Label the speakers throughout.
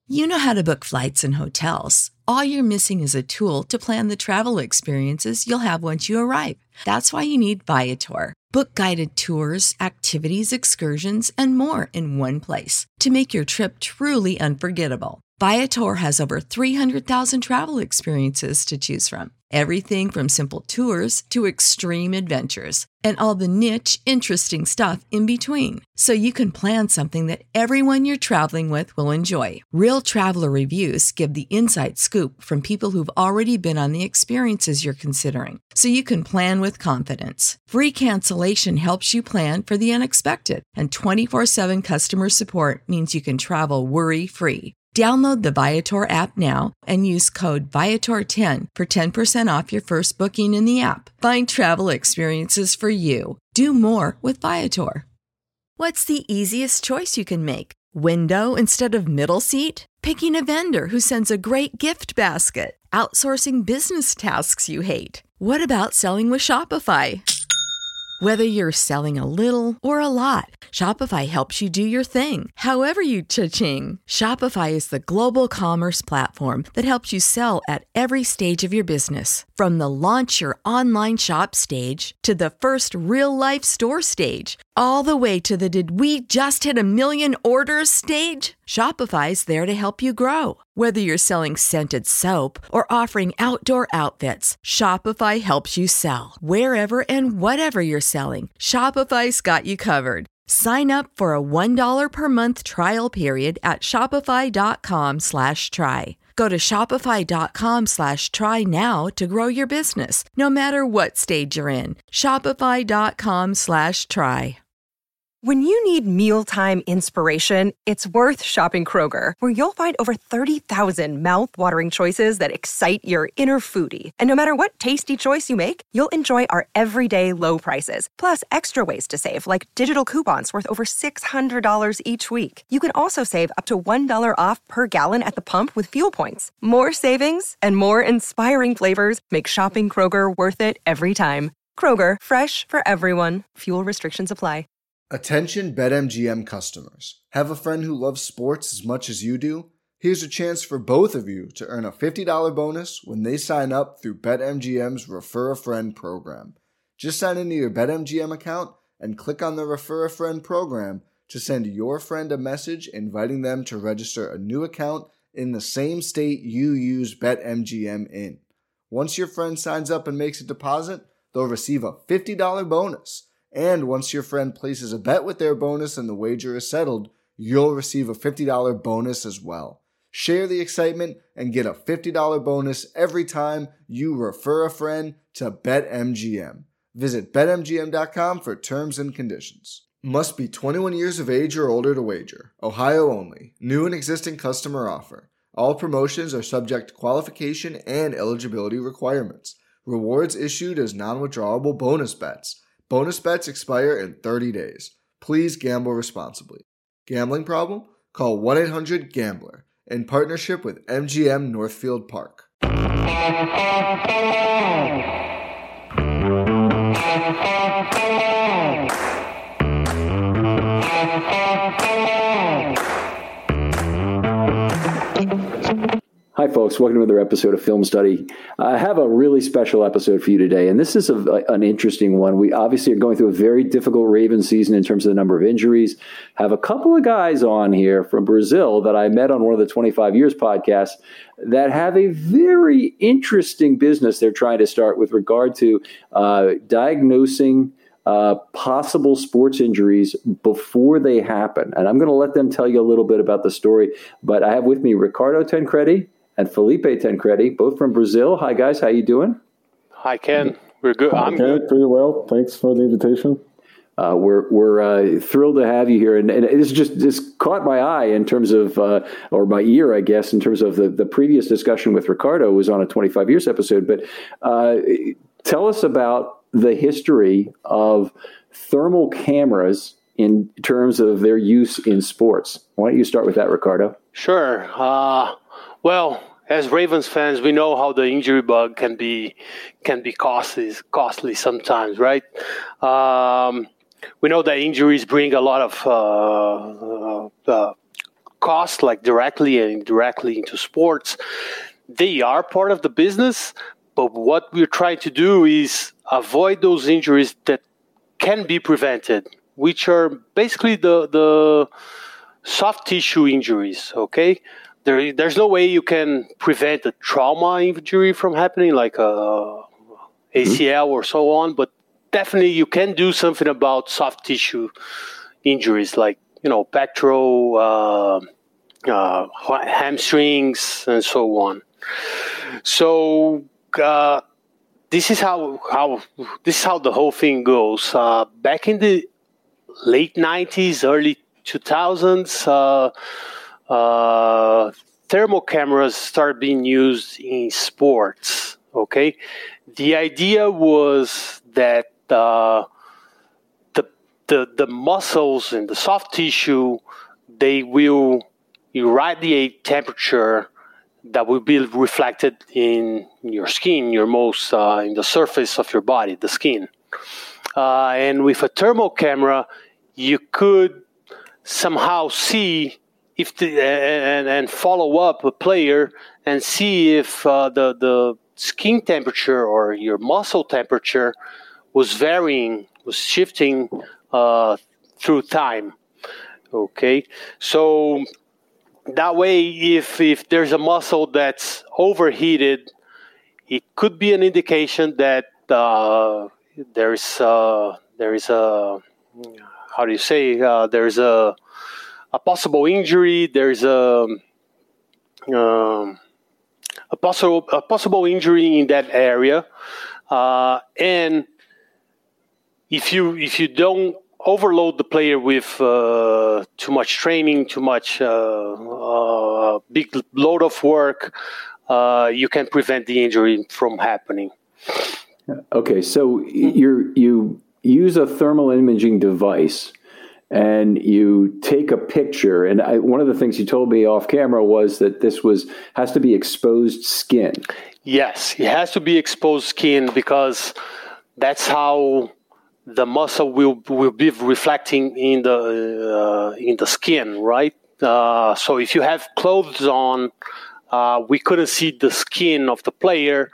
Speaker 1: You know how to book flights and hotels. All you're missing is a tool to plan the travel experiences you'll have once you arrive. That's why you need Viator. Book guided tours, activities, excursions, and more in one place to make your trip truly unforgettable. Viator has over 300,000 travel experiences to choose from. Everything from simple tours to extreme adventures and all the niche, interesting stuff in between. So you can plan something that everyone you're traveling with will enjoy. Real traveler reviews give the inside scoop from people who've already been on the experiences you're considering. So you can plan with confidence. Free cancellation helps you plan for the unexpected. And 24/7 customer support means you can travel worry-free. Download the Viator app now and use code Viator10 for 10% off your first booking in the app. Find travel experiences for you. Do more with Viator. What's the easiest choice you can make? Window instead of middle seat? Picking a vendor who sends a great gift basket? Outsourcing business tasks you hate? What about selling with Shopify? Whether you're selling a little or a lot, Shopify helps you do your thing, however you cha-ching. Shopify is the global commerce platform that helps you sell at every stage of your business. From the launch your online shop stage to the first real-life store stage, all the way to the did we just hit a million orders stage? Shopify's there to help you grow. Whether you're selling scented soap or offering outdoor outfits, Shopify helps you sell. Wherever and whatever you're selling, Shopify's got you covered. Sign up for a $1 per month trial period at shopify.com/try. Go to shopify.com/try now to grow your business, no matter what stage you're in. Shopify.com/try.
Speaker 2: When you need mealtime inspiration, it's worth shopping Kroger, where you'll find over 30,000 mouth-watering choices that excite your inner foodie. And no matter what tasty choice you make, you'll enjoy our everyday low prices, plus extra ways to save, like digital coupons worth over $600 each week. You can also save up to $1 off per gallon at the pump with fuel points. More savings and more inspiring flavors make shopping Kroger worth it every time. Kroger, fresh for everyone. Fuel restrictions apply.
Speaker 3: Attention BetMGM customers. Have a friend who loves sports as much as you do? Here's a chance for both of you to earn a $50 bonus when they sign up through BetMGM's Refer a Friend program. Just sign into your BetMGM account and click on the Refer a Friend program to send your friend a message inviting them to register a new account in the same state you use BetMGM in. Once your friend signs up and makes a deposit, they'll receive a $50 bonus. And once your friend places a bet with their bonus and the wager is settled, you'll receive a $50 bonus as well. Share the excitement and get a $50 bonus every time you refer a friend to BetMGM. Visit BetMGM.com for terms and conditions. Must be 21 years of age or older to wager. Ohio only. New and existing customer offer. All promotions are subject to qualification and eligibility requirements. Rewards issued as non-withdrawable bonus bets. Bonus bets expire in 30 days. Please gamble responsibly. Gambling problem? Call 1-800-GAMBLER in partnership with MGM Northfield Park.
Speaker 4: Hi, folks. Welcome to another episode of Film Study. I have a really special episode for you today, and this is an interesting one. We obviously are going through a very difficult Ravens season in terms of the number of injuries. Have a couple of guys on here from Brazil that I met on one of the 25 Years podcasts that have a very interesting business they're trying to start with regard to diagnosing possible sports injuries before they happen. And I'm going to let them tell you a little bit about the story. But I have with me Ricardo Tancredi and Felipe Tancredi, both from Brazil. Hi, guys. How you doing?
Speaker 5: Hi, Ken. We're good. I'm good.
Speaker 6: Pretty well. Thanks for the invitation.
Speaker 4: We're thrilled to have you here. And it's just caught my eye in terms of, or my ear, I guess, in terms of the previous discussion with Ricardo was on a 25 Years episode. But tell us about the history of thermal cameras in terms of their use in sports. Why don't you start with that, Ricardo?
Speaker 5: Sure. Well, as Ravens fans, we know how the injury bug can be costly sometimes, right? We know that injuries bring a lot of cost, like directly and indirectly into sports, they are part of the business. But what we're trying to do is avoid those injuries that can be prevented, which are basically the soft tissue injuries, okay? There's no way you can prevent a trauma injury from happening, like a ACL or so on, but definitely you can do something about soft tissue injuries, like, pectoral, hamstrings, and so on. So this is how the whole thing goes. Back in the late 90s, early 2000s, thermal cameras started being used in sports. Okay, the idea was that the muscles and the soft tissue, they will irradiate temperature that will be reflected in your skin, in the surface of your body, the skin. And with a thermal camera, you could somehow see and follow up a player and see if the skin temperature or your muscle temperature was varying, was shifting through time. Okay, so that way, if there's a muscle that's overheated, it could be an indication that there is a possible injury. There's a possible injury in that area, and if you don't overload the player with too much training, too much big load of work, you can prevent the injury from happening.
Speaker 4: Okay, so you use a thermal imaging device and you take a picture. And one of the things you told me off camera was that this has to be exposed skin.
Speaker 5: Yes, it has to be exposed skin because that's how the muscle will be reflecting in the skin, right? So if you have clothes on, we couldn't see the skin of the player,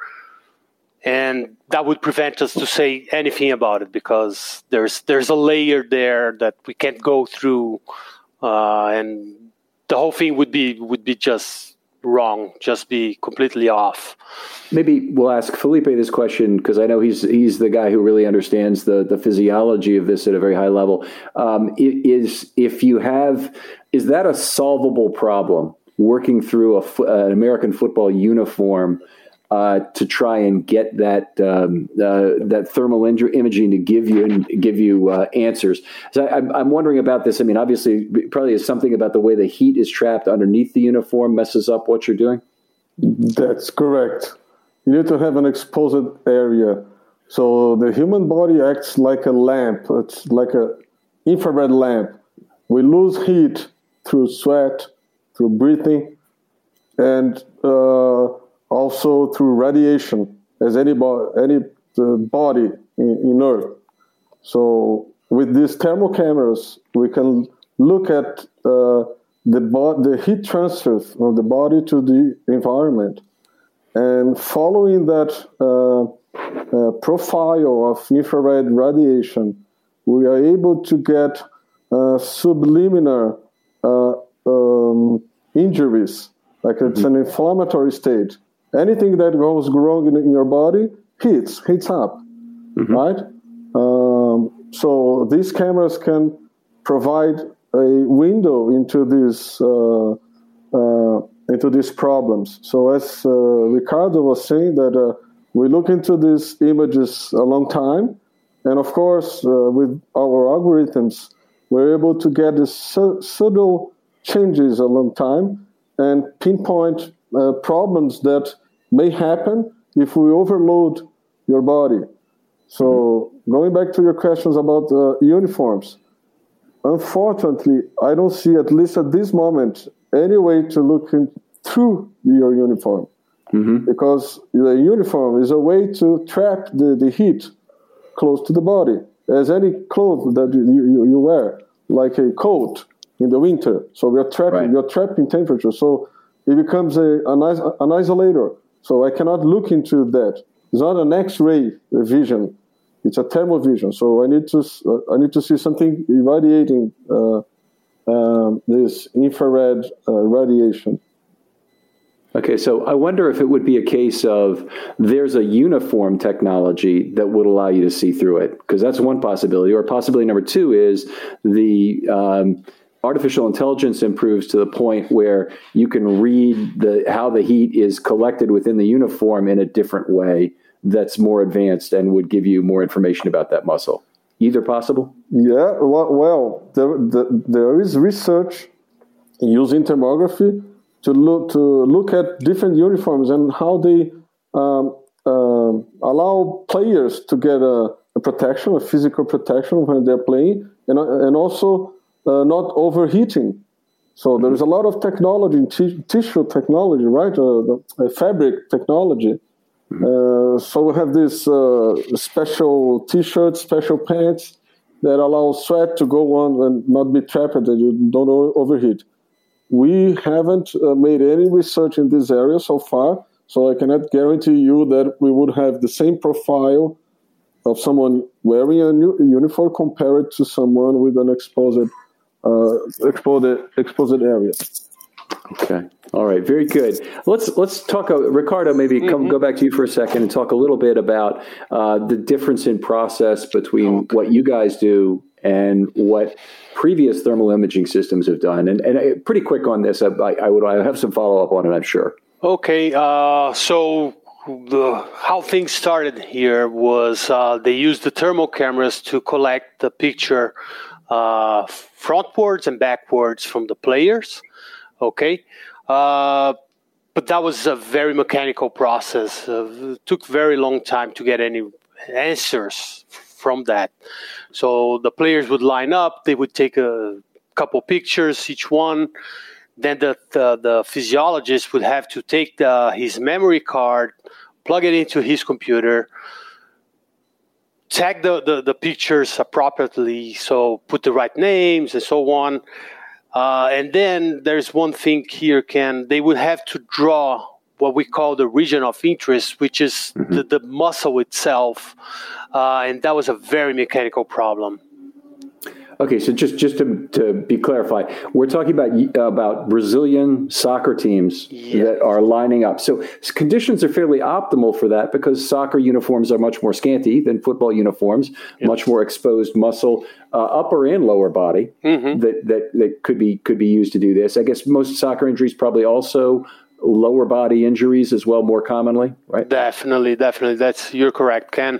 Speaker 5: and that would prevent us to say anything about it because there's a layer there that we can't go through, and the whole thing would be just wrong, just be completely off.
Speaker 4: Maybe we'll ask Felipe this question because I know he's the guy who really understands the physiology of this at a very high level. Is that a solvable problem, working through an American football uniform to try and get that thermal imaging to give you answers? So I'm wondering about this. I mean, obviously, probably is something about the way the heat is trapped underneath the uniform messes up what you're doing.
Speaker 6: That's correct. You need to have an exposed area. So the human body acts like a lamp. It's like an infrared lamp. We lose heat through sweat, through breathing, and also through radiation, as any body in Earth. So with these thermal cameras, we can look at the heat transfer from the body to the environment. And following that profile of infrared radiation, we are able to get subliminal injuries, like it's an inflammatory state. Anything that goes wrong in your body heats up, right? So these cameras can provide a window into these problems. So as Ricardo was saying, that we look into these images a long time, and of course, with our algorithms, we're able to get these subtle changes a long time and pinpoint problems that may happen if we overload your body. So going back to your questions about uniforms, unfortunately, I don't see, at least at this moment, any way to look through your uniform, because the uniform is a way to trap the heat close to the body, as any clothes that you wear, like a coat. in the winter. So we are trapped in temperature. So it becomes an isolator. So I cannot look into that. It's not an X-ray vision. It's a thermal vision. So I need to see something irradiating this infrared radiation.
Speaker 4: Okay, so I wonder if it would be a case of there's a uniform technology that would allow you to see through it, because that's one possibility. Or possibility number two is the artificial intelligence improves to the point where you can read how the heat is collected within the uniform in a different way that's more advanced and would give you more information about that muscle. Either possible?
Speaker 6: Yeah, well, there is research using thermography to look at different uniforms and how they allow players to get a protection, a physical protection when they're playing, and also not overheating. So there is a lot of technology, tissue technology, right? The fabric technology. So we have this special T-shirts, special pants that allow sweat to go on and not be trapped, that you don't overheat. We haven't made any research in this area so far, so I cannot guarantee you that we would have the same profile of someone wearing a uniform compared to someone with an exposed area.
Speaker 4: Okay. All right. Very good. Let's talk, Ricardo, maybe go back to you for a second and talk a little bit about the difference in process between what you guys do and what previous thermal imaging systems have done. And pretty quick on this, I have some follow-up on it, I'm sure.
Speaker 5: Okay. So how things started here was they used the thermal cameras to collect the picture frontwards and backwards from the players. Okay. But that was a very mechanical process. It took very long time to get any answers from that. So the players would line up, they would take a couple pictures, each one. Then the physiologist would have to take his memory card, plug it into his computer, tag the pictures appropriately, so put the right names and so on. And then there's one thing here, Ken. They would have to draw what we call the region of interest, which is the muscle itself. And that was a very mechanical problem.
Speaker 4: Okay, so just to be clarified, we're talking about Brazilian soccer teams that are lining up. So conditions are fairly optimal for that because soccer uniforms are much more scanty than football uniforms, much more exposed muscle, upper and lower body that could be used to do this. I guess most soccer injuries probably also lower body injuries as well, more commonly, right?
Speaker 5: Definitely. You're correct, Ken.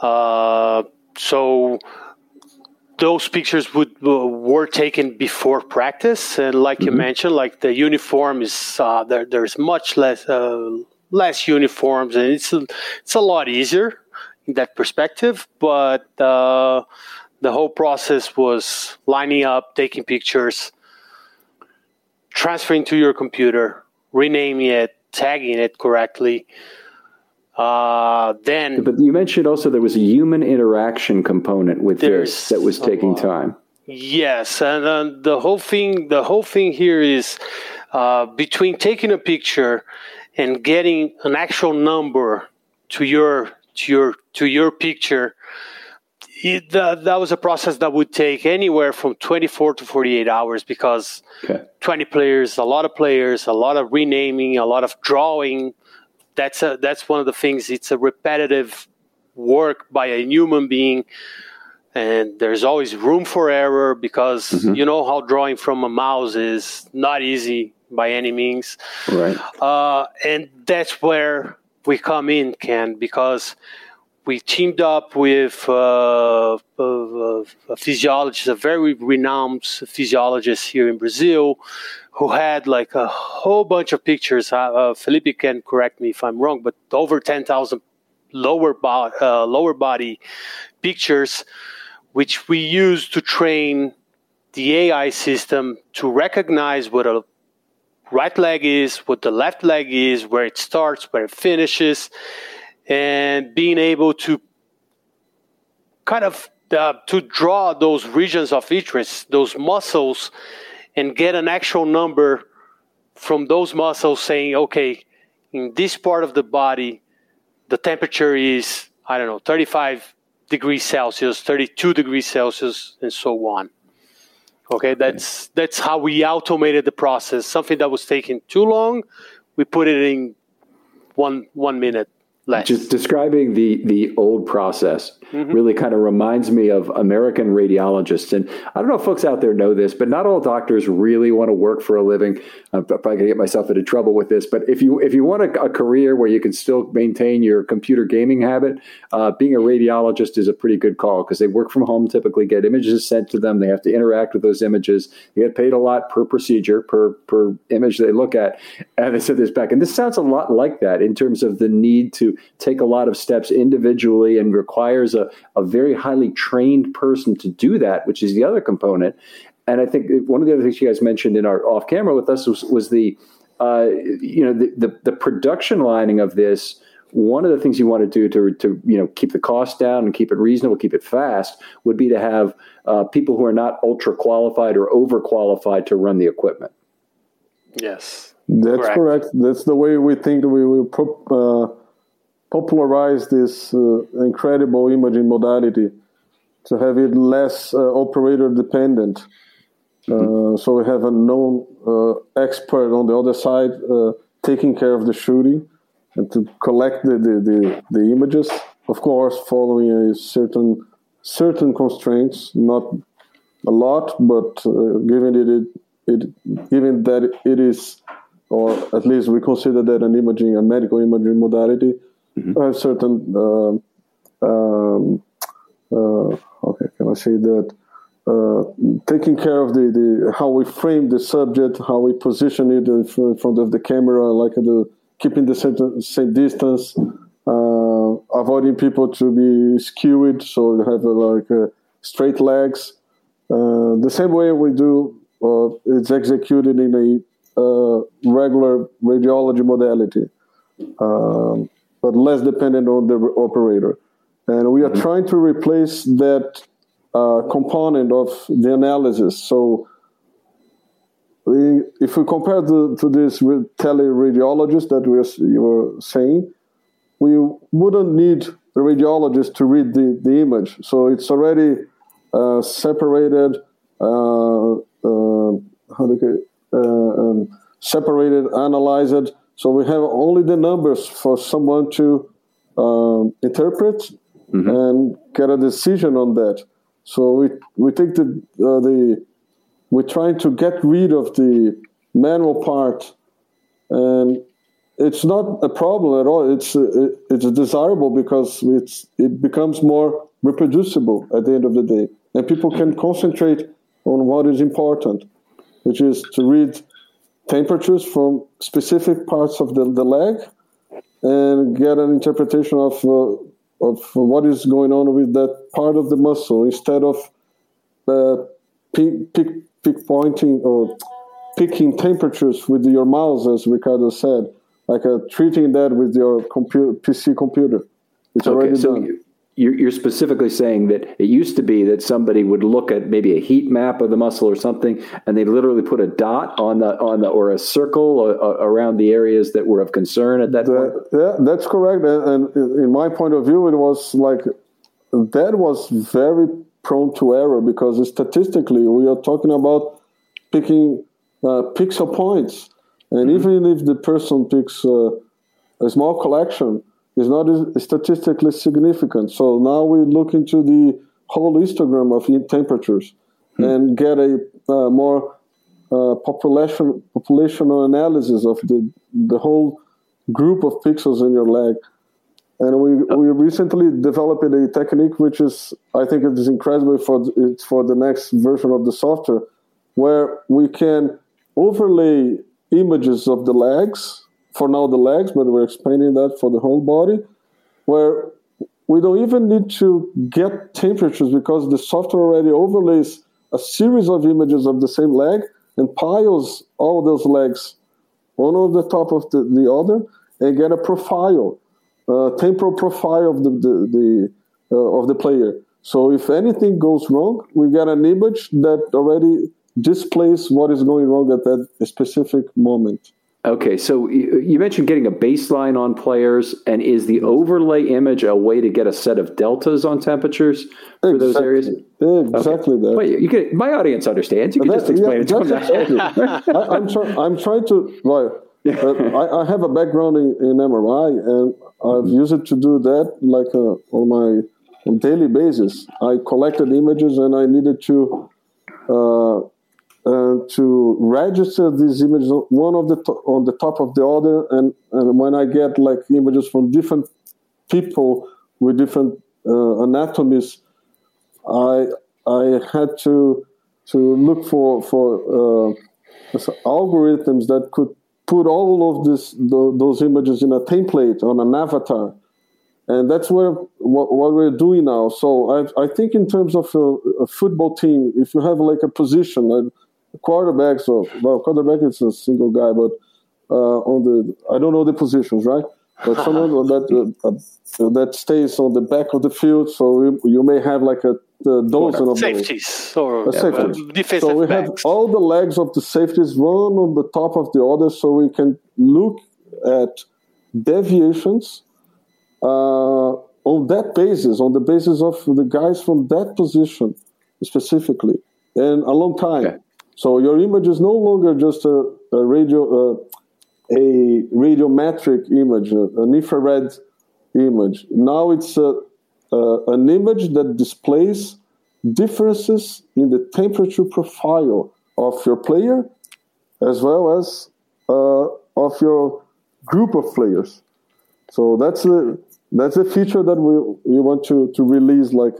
Speaker 5: So those pictures were taken before practice, and like you mentioned, like the uniform is there's much less uniforms, and it's a lot easier in that perspective. But the whole process was lining up, taking pictures, transferring to your computer, renaming it, tagging it correctly. But
Speaker 4: you mentioned also there was a human interaction component with this that was taking time.
Speaker 5: Yes, and the whole thing here is between taking a picture and getting an actual number to your picture. That was a process that would take anywhere from 24 to 48 hours because 20 players, a lot of renaming, a lot of drawing. That's one of the things. It's a repetitive work by a human being, and there's always room for error because you know how drawing from a mouse is not easy by any means.
Speaker 4: Right.
Speaker 5: And that's where we come in, Ken, because we teamed up with a physiologist, a very renowned physiologist here in Brazil, who had like a whole bunch of pictures. Felipe can correct me if I'm wrong, but over 10,000 lower body pictures, which we use to train the AI system to recognize what a right leg is, what the left leg is, where it starts, where it finishes, and being able to kind of to draw those regions of interest, those muscles, and get an actual number from those muscles saying, okay, in this part of the body, the temperature is, 35 degrees Celsius, 32 degrees Celsius, and so on. Okay, that's how we automated the process. Something that was taking too long, we put it in one minute less.
Speaker 4: Just describing the old process really kind of reminds me of American radiologists. And I don't know if folks out there know this, but not all doctors really want to work for a living. I'm probably going to get myself into trouble with this, but if you want a career where you can still maintain your computer gaming habit, being a radiologist is a pretty good call because they work from home, typically get images sent to them. They have to interact with those images. They get paid a lot per procedure, per image they look at. And they said this back. And this sounds a lot like that in terms of the need to take a lot of steps individually and requires a very highly trained person to do that, which is the other component. And I think one of the other things you guys mentioned in our off camera with us was the production lining of this. One of the things you want to do to keep the cost down and keep it reasonable, keep it fast, would be to have people who are not ultra qualified or overqualified to run the equipment.
Speaker 5: Yes,
Speaker 6: that's correct. That's the way we think we will popularize this incredible imaging modality to have it less operator dependent. So we have a known expert on the other side taking care of the shooting and to collect the images, of course, following a certain constraints, not a lot, but given that it is, or at least we consider that a medical imaging modality, have certain okay, can I say that taking care of the how we frame the subject, how we position it in front of the camera, like keeping the same distance, avoiding people to be skewed, so you have straight legs. The same way we do, it's executed in a regular radiology modality, but less dependent on the operator. And we are trying to replace that component of the analysis. So if we compare to this teleradiologist that you were saying, we wouldn't need the radiologist to read the image. So it's already separated, analyzed. So we have only the numbers for someone to interpret and get a decision on that. So we think that we're trying to get rid of the manual part, and it's not a problem at all. It's desirable because it becomes more reproducible at the end of the day, and people can concentrate on what is important, which is to read temperatures from specific parts of the leg and get an interpretation of what is going on with that part of the muscle, instead of pinpointing or picking temperatures with your mouse, as Ricardo said, like treating that with your PC computer. It's already done.
Speaker 4: You're specifically saying that it used to be that somebody would look at maybe a heat map of the muscle or something, and they literally put a dot on the or a circle around the areas that were of concern at that point.
Speaker 6: Yeah, that's correct. And in my point of view, it was like that was very prone to error, because statistically we are talking about picking pixel points, and even if the person picks a small collection, is not statistically significant. So now we look into the whole histogram of temperatures and get a more populational analysis of the whole group of pixels in your leg. And we recently developed a technique which is, I think it is incredible for the next version of the software, where we can overlay images of the legs, for now the legs, but we're expanding that for the whole body, where we don't even need to get temperatures, because the software already overlays a series of images of the same leg and piles all those legs one on the top of the other, and get a profile, temporal profile of the player. So if anything goes wrong, we get an image that already displays what is going wrong at that specific moment.
Speaker 4: Okay, so you mentioned getting a baseline on players, and is the overlay image a way to get a set of deltas on temperatures for those areas?
Speaker 6: Exactly that.
Speaker 4: Wait, my audience understands. You can just explain it to them.
Speaker 6: Exactly. I'm trying to. I have a background in MRI, and I've used it to do that on daily basis. I collected images, and I needed to register these images, one on the top of the other, and when I get like images from different people with different anatomies, I had to look for algorithms that could put all of those images in a template on an avatar, and that's what we're doing now. So I think in terms of a football team, if you have like a position like quarterback is a single guy, but I don't know the positions, right? But someone that stays on the back of the field, so you may have like a dozen of
Speaker 5: safeties
Speaker 6: or
Speaker 5: defensive
Speaker 6: so we
Speaker 5: backs.
Speaker 6: have all the legs of the safeties one on the top of the other, so we can look at deviations on that basis, on the basis of the guys from that position specifically, and a long time. Okay. So your image is no longer just a radiometric image, an infrared image. Now it's an image that displays differences in the temperature profile of your player as well as of your group of players. So that's a feature that we want to release like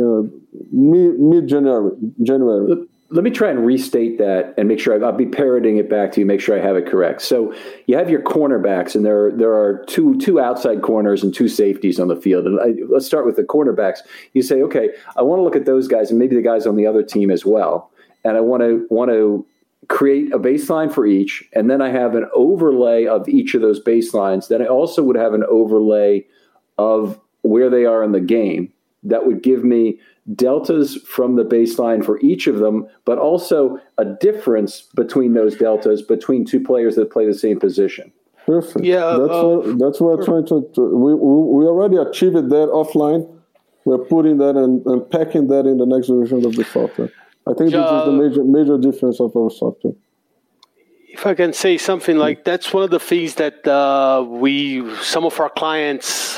Speaker 6: mid-January.
Speaker 4: Let me try and restate that and make sure I'll be parroting it back to you, make sure I have it correct. So you have your cornerbacks, and there are two outside corners and two safeties on the field. And let's start with the cornerbacks. You say, okay, I want to look at those guys and maybe the guys on the other team as well. And I want to create a baseline for each. And then I have an overlay of each of those baselines. Then I also would have an overlay of where they are in the game. That would give me deltas from the baseline for each of them, but also a difference between those deltas between two players that play the same position.
Speaker 6: Perfect. Yeah, that's what we're trying to. We already achieved that offline. We're putting that and packing that in the next version of the software. I think this is the major difference of our software.
Speaker 5: If I can say something like that's one of the things that some of our clients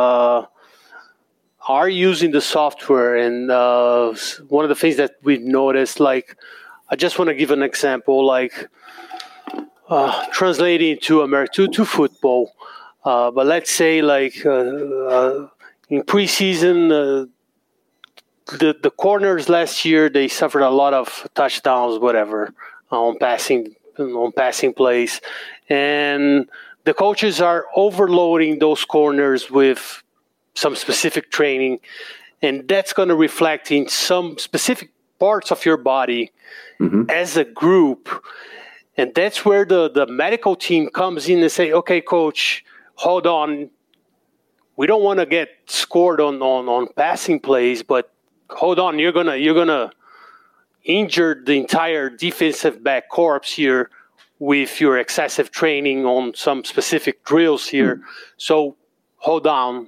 Speaker 5: are using the software, and one of the things that we've noticed, like, I just want to give an example, like translating to football. But let's say, like, in preseason, the corners last year, they suffered a lot of touchdowns, whatever, on passing plays, and the coaches are overloading those corners with some specific training, and that's going to reflect in some specific parts of your body as a group. And that's where the medical team comes in and say, okay, coach, hold on. We don't want to get scored on passing plays, but hold on, you're gonna injure the entire defensive back corps here with your excessive training on some specific drills here. So hold on.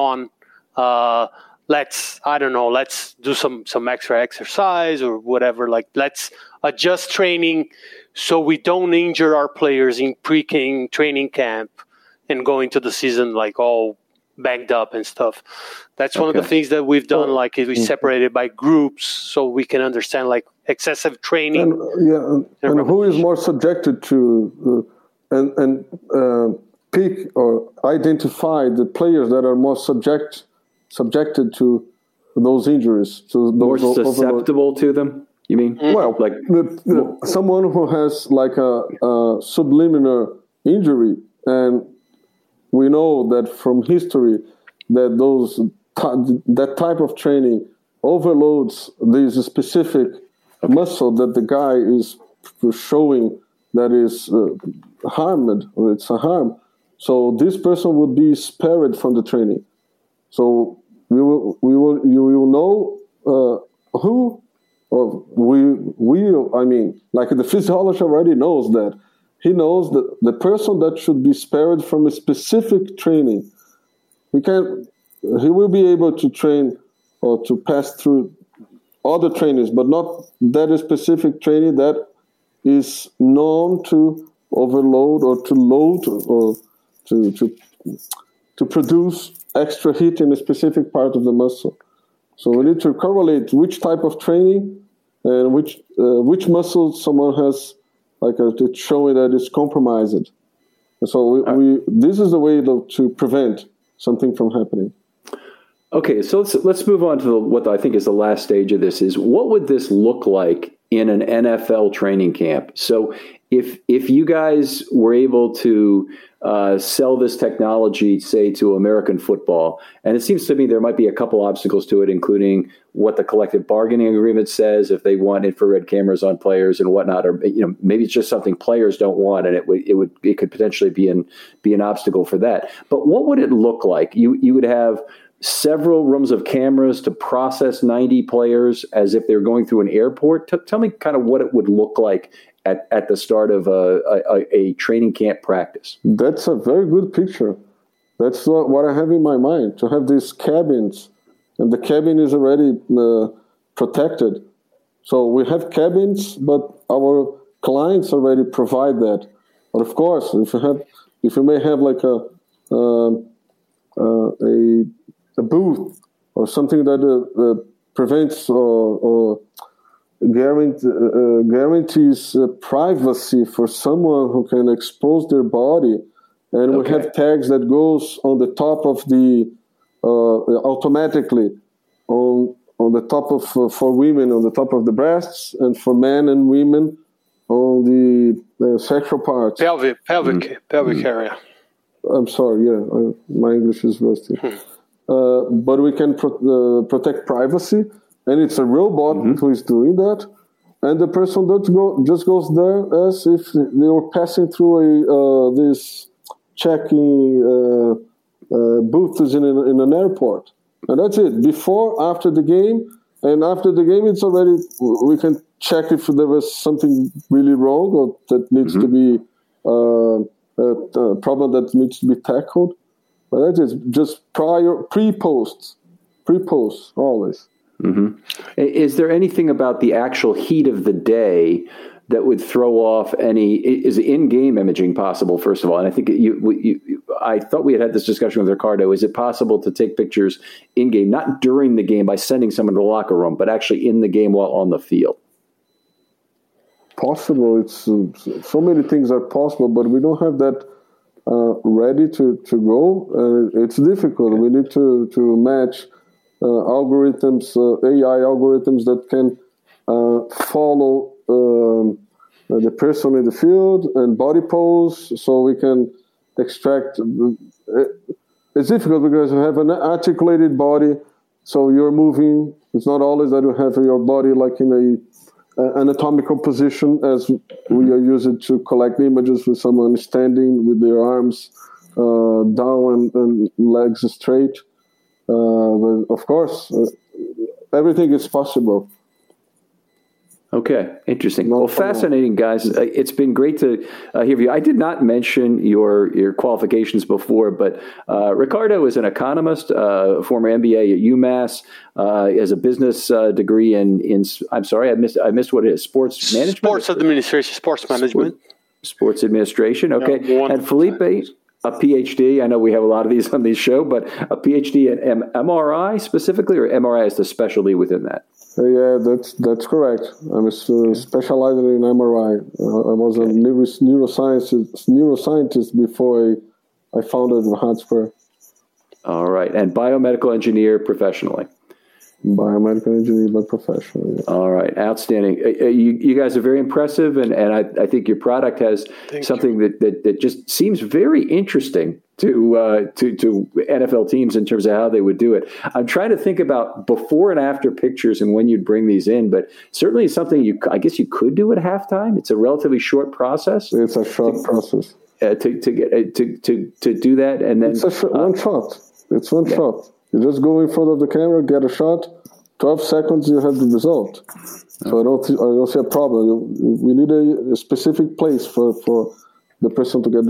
Speaker 5: Let's do some extra exercise or whatever. Like, let's adjust training so we don't injure our players in training camp and go into the season like all banged up and stuff. That's one of the things that we've done. Like, we separated by groups so we can understand like excessive training.
Speaker 6: And who is more subjected to pick or identify the players that are more subjected to those injuries, to those
Speaker 4: more susceptible to them. You mean?
Speaker 6: Well, like someone who has like a subliminal injury, and we know that from history that that type of training overloads this specific muscle that the guy is showing that is harmed, or it's a harm. So this person would be spared from the training. So you will know who like the physiologist already knows that. He knows that the person that should be spared from a specific training, he will be able to train or to pass through other trainings, but not that specific training that is known to overload or to load or to produce extra heat in a specific part of the muscle. So we need to correlate which type of training and which muscle someone has, it's showing that it's compromised. And so this is the way to prevent something from happening.
Speaker 4: Okay, so let's move on to what I think is the last stage of this. Is what would this look like in an NFL training camp? So if you guys were able to sell this technology, say, to American football, and it seems to me there might be a couple obstacles to it, including what the collective bargaining agreement says, if they want infrared cameras on players and whatnot, or maybe it's just something players don't want, and it could potentially be an obstacle for that. But what would it look like? You would have several rooms of cameras to process 90 players as if they're going through an airport. Tell me kind of what it would look like at the start of a training camp practice.
Speaker 6: That's a very good picture. That's what I have in my mind, to have these cabins, and the cabin is already protected. So we have cabins, but our clients already provide that. But of course, if you may have like a booth or something that prevents or guarantees privacy for someone who can expose their body, and we have tags that goes on the top of the automatically on the top of for women on the top of the breasts, and for men and women on the sexual parts,
Speaker 5: pelvic area.
Speaker 6: I'm sorry, my English is rusty. But we can protect privacy, and it's a robot who is doing that, and the person just goes there as if they were passing through this checking booths in an airport, and that's it. Before, after the game, and after the game, it's already we can check if there was something really wrong or that needs to be a problem that needs to be tackled. But that is just pre-post always.
Speaker 4: Mm-hmm. Is there anything about the actual heat of the day that would throw off is in-game imaging possible, first of all? And I think I thought we had this discussion with Ricardo. Is it possible to take pictures in-game, not during the game by sending someone to the locker room, but actually in the game while on the field?
Speaker 6: Possible. It's so many things are possible, but we don't have that ready to go. It's difficult. We need to match algorithms, AI algorithms that can follow the person in the field and body pose, so we can extract. It's difficult because you have an articulated body, so you're moving. It's not always that you have your body like in an anatomical position, as we are using to collect images with someone standing with their arms down and legs straight. But of course, everything is possible.
Speaker 4: Okay, interesting. Well, fascinating, guys. It's been great to hear you. I did not mention your qualifications before, but Ricardo is an economist, former MBA at UMass, has a business degree in. I'm sorry, I missed what it is. Sports management,
Speaker 5: sports administration, sports management,
Speaker 4: sports administration. Okay, and Felipe, a PhD. I know we have a lot of these on this show, but a PhD in MRI specifically, or MRI is the specialty within that.
Speaker 6: Yeah, that's correct. I'm specialized in MRI. I was a neuroscientist before I founded Hotspur.
Speaker 4: All right, and biomedical engineer professionally.
Speaker 6: Biomedical engineer by profession. Yeah.
Speaker 4: All right, outstanding. You guys are very impressive, and I think your product has something that just seems very interesting to NFL teams in terms of how they would do it. I'm trying to think about before and after pictures and when you'd bring these in, but certainly it's something I guess you could do at halftime. It's a relatively short process.
Speaker 6: It's a short process
Speaker 4: to do that, and then
Speaker 6: it's one shot. It's one shot. You just go in front of the camera, get a shot, 12 seconds, you have the result. So I don't see a problem. We need a specific place for the person to get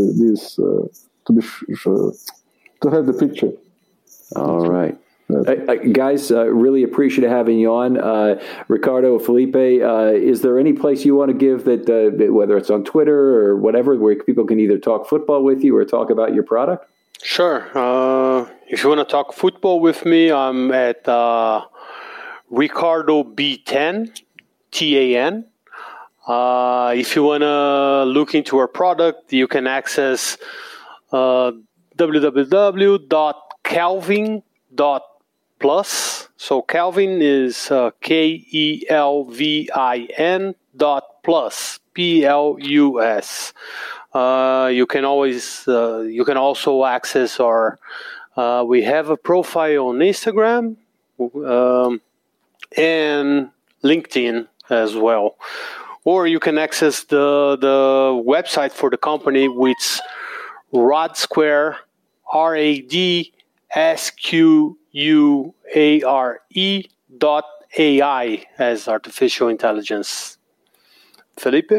Speaker 6: to have the picture.
Speaker 4: All right. Guys, really appreciate having you on. Ricardo, Felipe, is there any place you want to give that, whether it's on Twitter or whatever, where people can either talk football with you or talk about your product?
Speaker 5: Sure. If you want to talk football with me, I'm at Ricardo B10, TAN. If you want to look into our product, you can access www.kelvin.plus. So Kelvin is KELVIN.plus, PLUS. You can also access our. We have a profile on Instagram and LinkedIn as well. Or you can access the website for the company, which is RadSquare, RADSQUARE.ai as artificial intelligence. Felipe?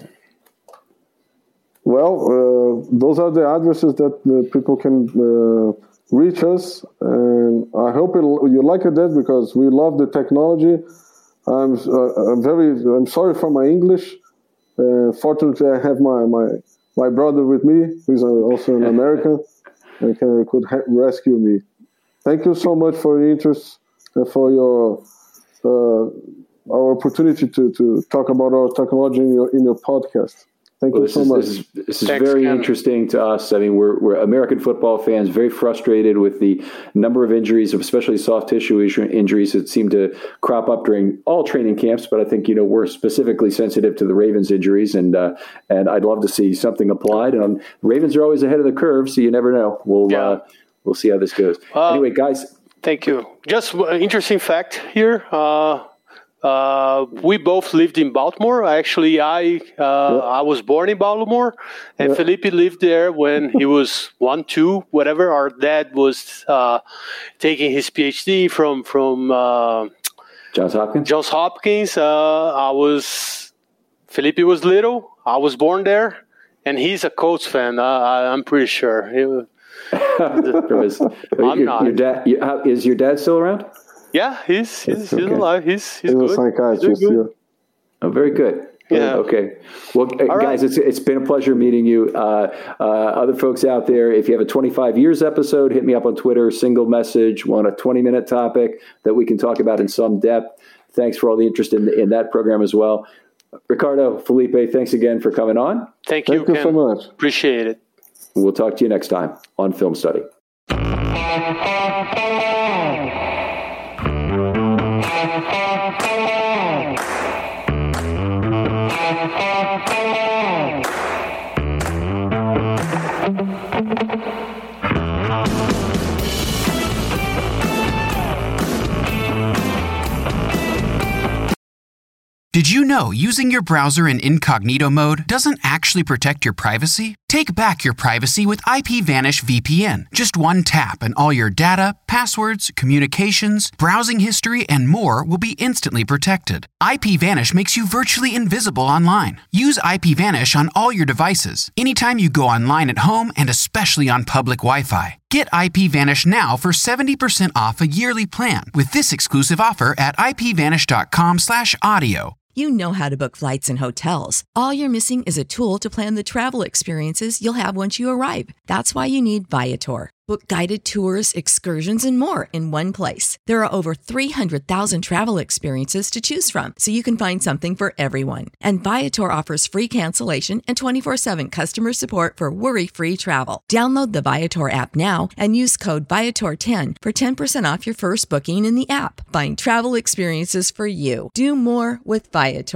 Speaker 6: Well, those are the addresses that people can reach us, and I hope you like it because we love the technology. I'm sorry for my English. Fortunately, I have my brother with me, who's also an American, and could rescue me. Thank you so much for your interest and for our opportunity to talk about our technology in your podcast. Thank you so much.
Speaker 4: This is very interesting to us. I mean, we're American football fans, very frustrated with the number of injuries, especially soft tissue injuries that seem to crop up during all training camps. But I think, we're specifically sensitive to the Ravens injuries, and I'd love to see something applied. And Ravens are always ahead of the curve, so you never know. We'll see how this goes. Anyway, guys.
Speaker 5: Thank you. Just an interesting fact here. We both lived in Baltimore. Actually, I was born in Baltimore, and Felipe lived there when he was 1, 2, whatever. Our dad was taking his PhD from
Speaker 4: Johns
Speaker 5: Hopkins. Felipe was little. I was born there, and he's a Colts fan. I'm pretty sure. I'm not.
Speaker 4: Is your dad still around?
Speaker 5: Yeah, he's alive. He's good.
Speaker 6: A psychiatrist.
Speaker 5: Good.
Speaker 4: Oh, very good.
Speaker 5: Yeah.
Speaker 4: Okay. Well, guys, it's been a pleasure meeting you. Other folks out there, if you have a 25 years episode, hit me up on Twitter, single message, want a 20-minute topic that we can talk about in some depth. Thanks for all the interest in that program as well. Ricardo, Felipe, thanks again for coming on.
Speaker 5: Thank you
Speaker 6: so much.
Speaker 5: Appreciate it.
Speaker 4: We'll talk to you next time on Film Study.
Speaker 7: Did you know using your browser in incognito mode doesn't actually protect your privacy? Take back your privacy with IPVanish VPN. Just one tap and all your data, passwords, communications, browsing history, and more will be instantly protected. IPVanish makes you virtually invisible online. Use IPVanish on all your devices, anytime you go online at home and especially on public Wi-Fi. Get IPVanish now for 70% off a yearly plan with this exclusive offer at ipvanish.com/audio.
Speaker 1: You know how to book flights and hotels. All you're missing is a tool to plan the travel experiences you'll have once you arrive. That's why you need Viator. Book guided tours, excursions, and more in one place. There are over 300,000 travel experiences to choose from, so you can find something for everyone. And Viator offers free cancellation and 24/7 customer support for worry-free travel. Download the Viator app now and use code Viator10 for 10% off your first booking in the app. Find travel experiences for you. Do more with Viator.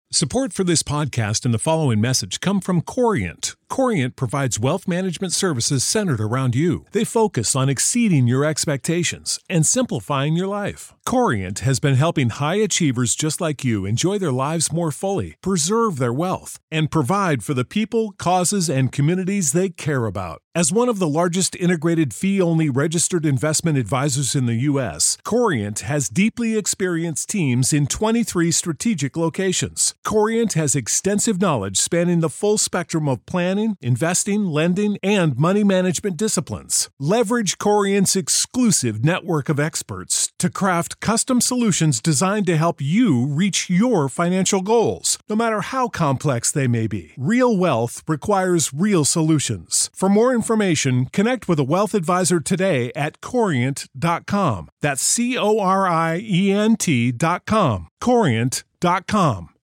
Speaker 8: Support for this podcast and the following message come from Corient. Corient provides wealth management services centered around you. They focus on exceeding your expectations and simplifying your life. Corient has been helping high achievers just like you enjoy their lives more fully, preserve their wealth, and provide for the people, causes, and communities they care about. As one of the largest integrated fee-only registered investment advisors in the U.S., Corient has deeply experienced teams in 23 strategic locations. Corient has extensive knowledge spanning the full spectrum of planning, investing, lending, and money management disciplines. Leverage Corient's exclusive network of experts to craft custom solutions designed to help you reach your financial goals, no matter how complex they may be. Real wealth requires real solutions. For more information, connect with a wealth advisor today at Corient.com. That's Corient.com. Corient.com.